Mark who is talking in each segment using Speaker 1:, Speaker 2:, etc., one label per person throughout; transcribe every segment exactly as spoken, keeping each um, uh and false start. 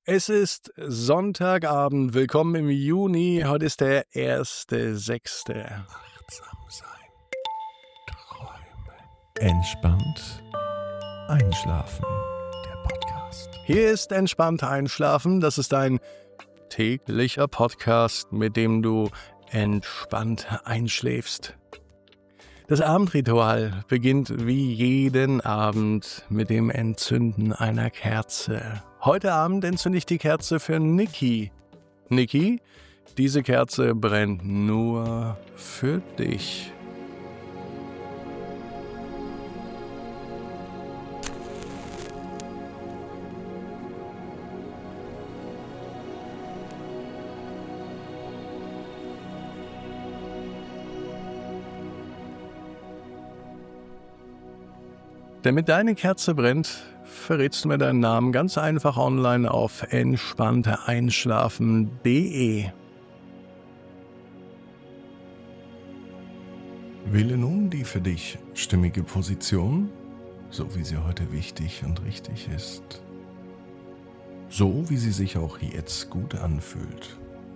Speaker 1: Es ist Sonntagabend. Willkommen im Juni. Heute ist der erste sechste
Speaker 2: Achtsam sein. Träumen. Entspannt einschlafen. Der Podcast.
Speaker 1: Hier ist Entspannt einschlafen. Das ist ein täglicher Podcast, mit dem du entspannt einschläfst. Das Abendritual beginnt wie jeden Abend mit dem Entzünden einer Kerze. Heute Abend entzünde ich die Kerze für Niki. Niki, diese Kerze brennt nur für dich. Damit deine Kerze brennt, verrätst du mir deinen Namen ganz einfach online auf entspannteeinschlafen punkt de.
Speaker 2: Wähle nun die für dich stimmige Position, so wie sie heute wichtig und richtig ist. So wie sie sich auch jetzt gut anfühlt.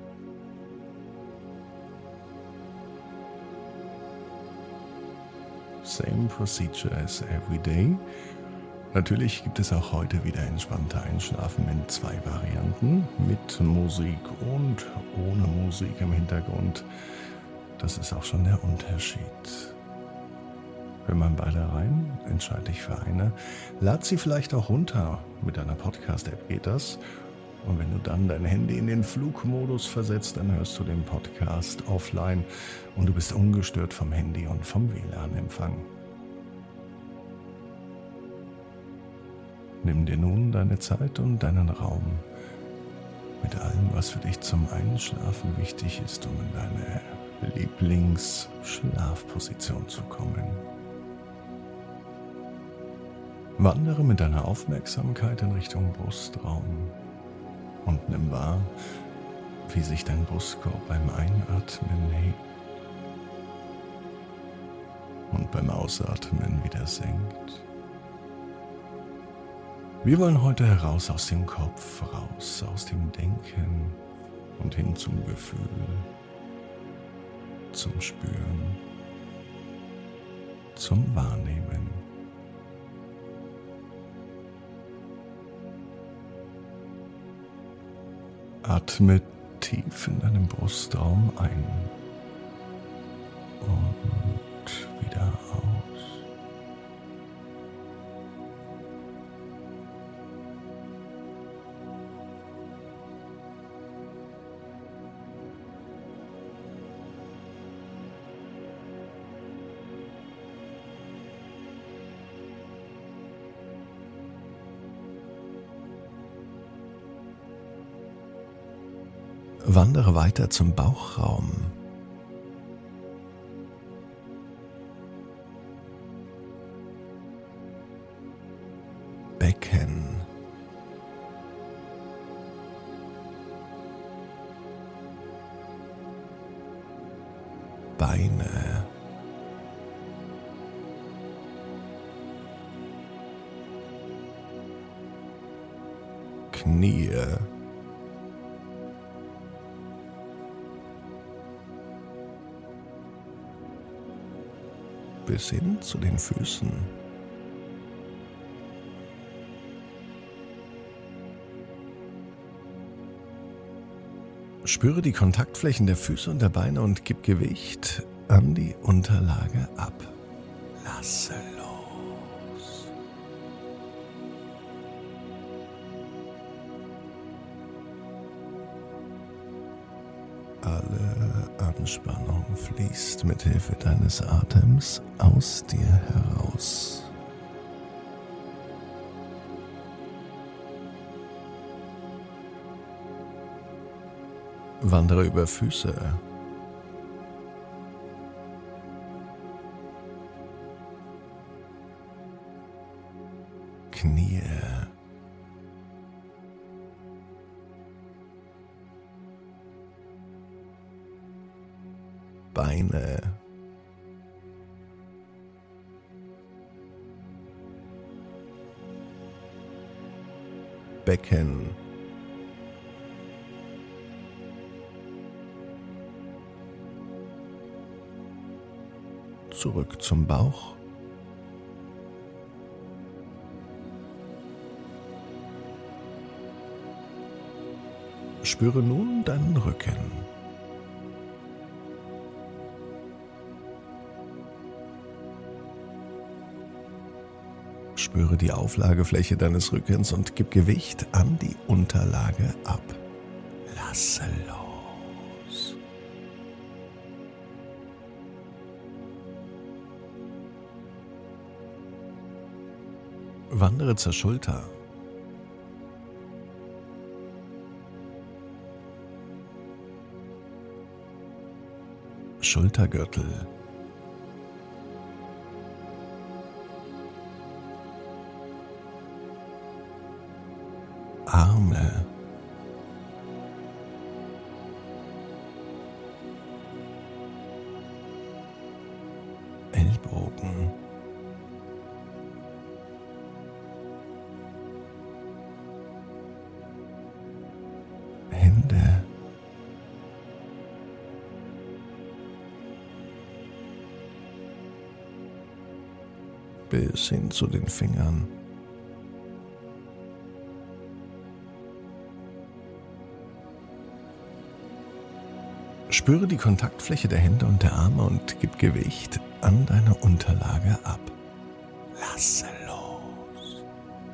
Speaker 2: Same procedure as every day. Natürlich gibt es auch heute wieder entspannte Einschlafen in zwei Varianten, mit Musik und ohne Musik im Hintergrund. Das ist auch schon der Unterschied. Hör mal beide rein, entscheide dich für eine. Lad sie vielleicht auch runter, mit deiner Podcast-App geht das. Und wenn du dann dein Handy in den Flugmodus versetzt, dann hörst du den Podcast offline und du bist ungestört vom Handy und vom W L A N-Empfang. Nimm dir nun deine Zeit und deinen Raum mit allem, was für dich zum Einschlafen wichtig ist, um in deine Lieblingsschlafposition zu kommen. Wandere mit deiner Aufmerksamkeit in Richtung Brustraum und nimm wahr, wie sich dein Brustkorb beim Einatmen hebt und beim Ausatmen wieder senkt. Wir wollen heute heraus aus dem Kopf, raus aus dem Denken und hin zum Gefühl, zum Spüren, zum Wahrnehmen. Atme tief in deinem Brustraum ein und wieder aus. Wandere weiter zum Bauchraum. Becken. Beine. Knie. Bis hin zu den Füßen. Spüre die Kontaktflächen der Füße und der Beine und gib Gewicht an die Unterlage ab. Lasse los. Alle Anspannung fließt mit Hilfe deines Atems aus dir heraus. Wandere über Füße. Knie. Beine. Becken. zurück zum Bauch. Spüre nun deinen Rücken. Spüre die Auflagefläche deines Rückens und gib Gewicht an die Unterlage ab. Lasse los. Wandere zur Schulter. Schultergürtel. Arme. Ellbogen. Hände. Bis hin zu den Fingern. Spüre die Kontaktfläche der Hände und der Arme und gib Gewicht an deine Unterlage ab. Lasse los.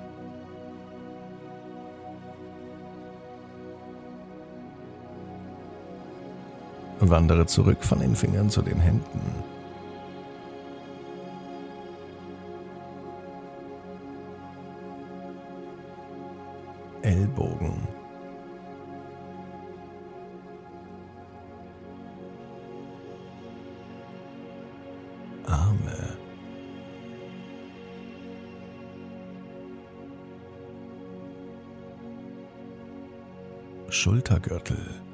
Speaker 2: Wandere zurück von den Fingern zu den Händen. Ellbogen. Arme. Schultergürtel.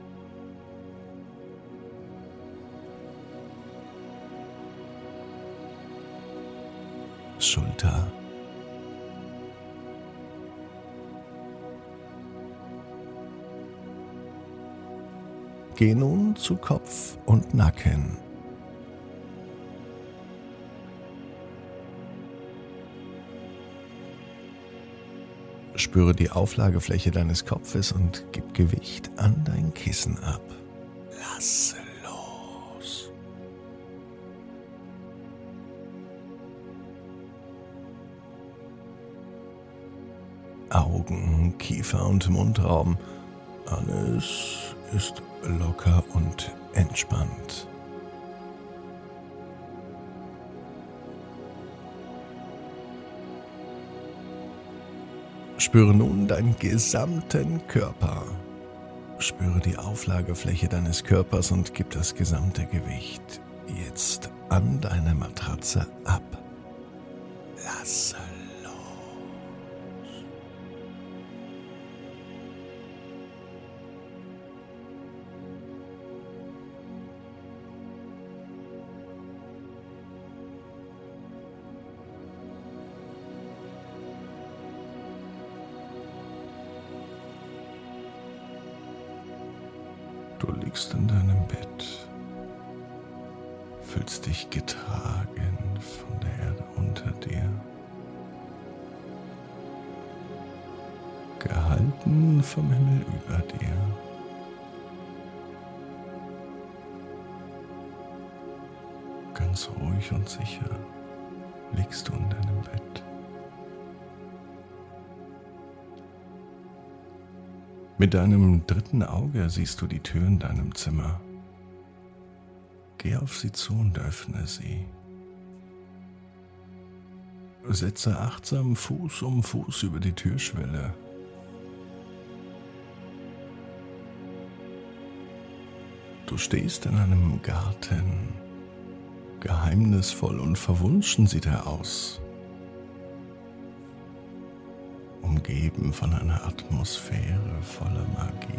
Speaker 2: Schulter. Geh nun zu Kopf und Nacken. Spüre die Auflagefläche deines Kopfes und gib Gewicht an dein Kissen ab. Lasse los. Augen, Kiefer und Mundraum. Alles ist locker und entspannt. Spüre nun deinen gesamten Körper. Spüre die Auflagefläche deines Körpers und gib das gesamte Gewicht jetzt an deine Matratze ab. Lasse los. Du liegst in deinem Bett, fühlst dich getragen von der Erde unter dir, gehalten vom Himmel über dir. Ganz ruhig und sicher liegst du in deinem Bett. Mit deinem dritten Auge siehst du die Tür in deinem Zimmer. Geh auf sie zu und öffne sie. Setze achtsam Fuß um Fuß über die Türschwelle. Du stehst in einem Garten. Geheimnisvoll und verwunschen sieht er aus. Umgeben von einer Atmosphäre voller Magie.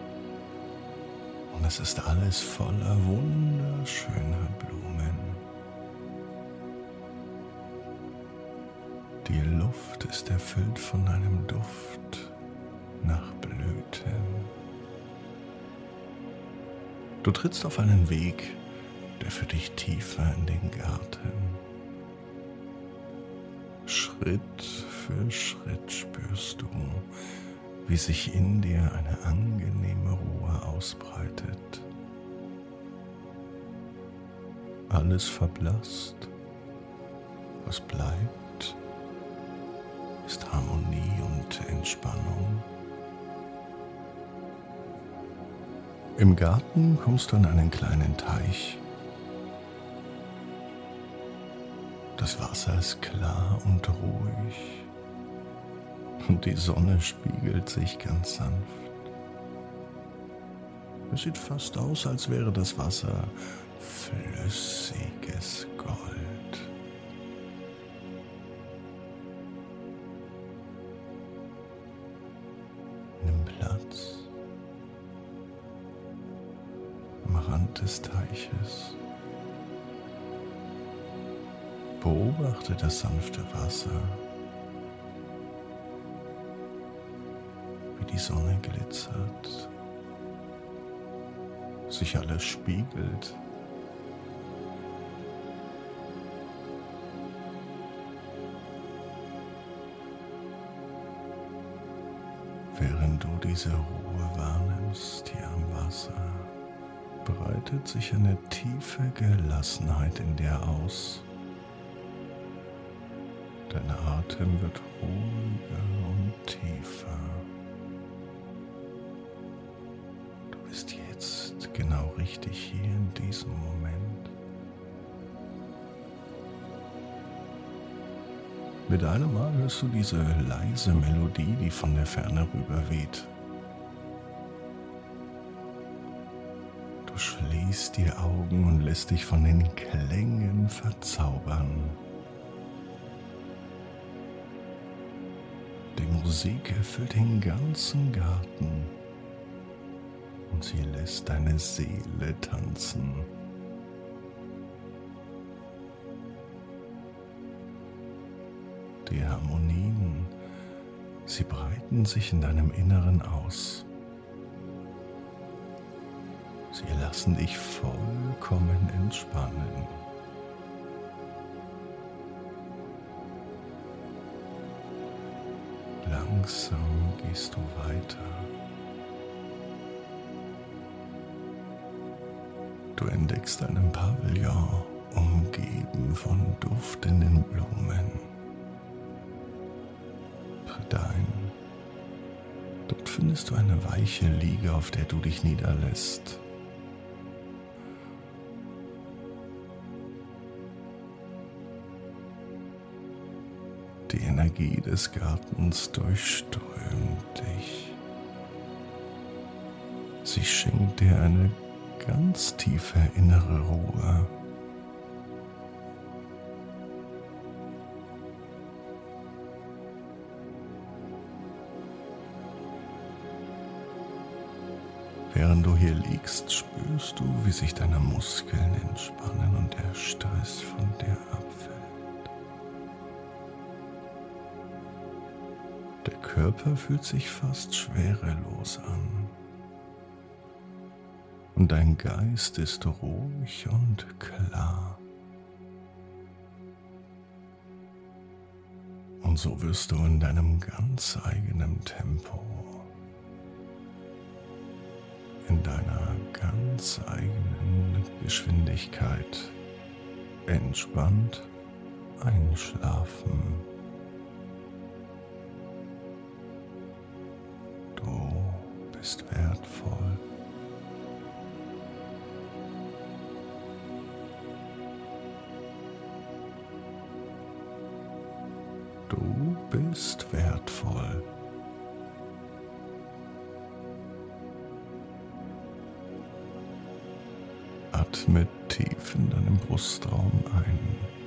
Speaker 2: Und es ist alles voller wunderschöner Blumen. Die Luft ist erfüllt von einem Duft nach Blüten. Du trittst auf einen Weg, der führt dich tiefer in den Garten. Schritt für Schritt spürst du, wie sich in dir eine angenehme Ruhe ausbreitet. Alles verblasst. Was bleibt, ist Harmonie und Entspannung. Im Garten kommst du an einen kleinen Teich. Das Wasser ist klar und ruhig und die Sonne spiegelt sich ganz sanft. Es sieht fast aus, als wäre das Wasser flüssiges Gold. Nimm Platz am Rand des Teiches. Beobachte das sanfte Wasser, wie die Sonne glitzert, sich alles spiegelt. Während du diese Ruhe wahrnimmst hier am Wasser, breitet sich eine tiefe Gelassenheit in dir aus. Dein Atem wird ruhiger und tiefer. Du bist jetzt genau richtig hier in diesem Moment. Mit einem Mal hörst du diese leise Melodie, die von der Ferne rüber weht. Du schließt die Augen und lässt dich von den Klängen verzaubern. Die Musik erfüllt den ganzen Garten und sie lässt deine Seele tanzen. Die Harmonien, sie breiten sich in deinem Inneren aus. Sie lassen dich vollkommen entspannen. Langsam gehst du weiter. Du entdeckst einen Pavillon, umgeben von duftenden Blumen. Tritt ein. Dort findest du eine weiche Liege, auf der du dich niederlässt. Die Energie des Gartens durchströmt dich. Sie schenkt dir eine ganz tiefe innere Ruhe. Während du hier liegst, spürst du, wie sich deine Muskeln entspannen und der Stress von dir abfällt. Der Körper fühlt sich fast schwerelos an und dein Geist ist ruhig und klar. Und so wirst du in deinem ganz eigenen Tempo, in deiner ganz eigenen Geschwindigkeit entspannt einschlafen. Du bist wertvoll. Du bist wertvoll. Atme tief in deinem Brustraum ein.